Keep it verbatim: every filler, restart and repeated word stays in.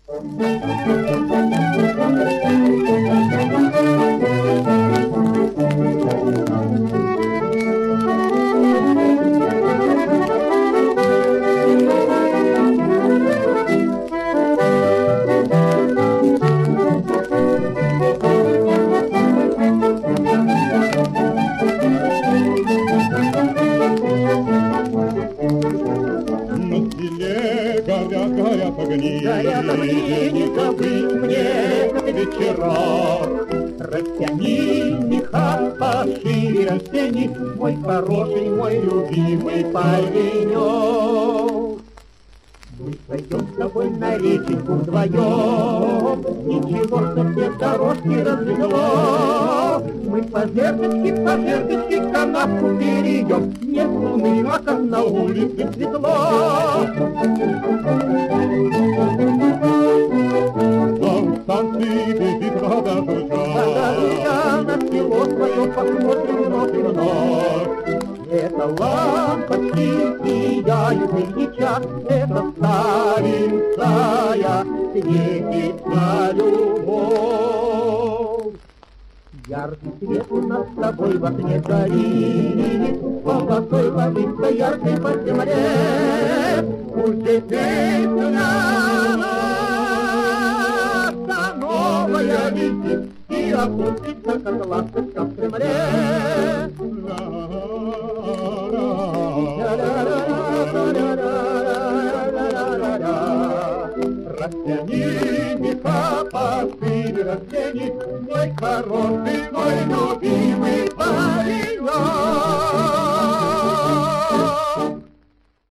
Горят, горят огни, горят огни, не забыть мне вечера. Растяни меха пошире, растяни, мой хороший, мой любимый паренек. Мы пойдем с тобой на реченьку вдвоем, ничего, что все дорожки развело. Мы по зеркальке, по зеркальке канавку перейдем, нет луны, а как на улице светло. Там станции бежит вода жужжа, на село свое посмотрим вновь и вновь. Это лампочки сияют Ильича, это старинная светится любовь. Яркий свет у нас с тобой в окне горит, полосой ловится яркой по земле. Пусть теперь наша новая летит и опустится, как ласточка в Кремле. Растяни меха пошире, растяни, мой хороший, мой любимый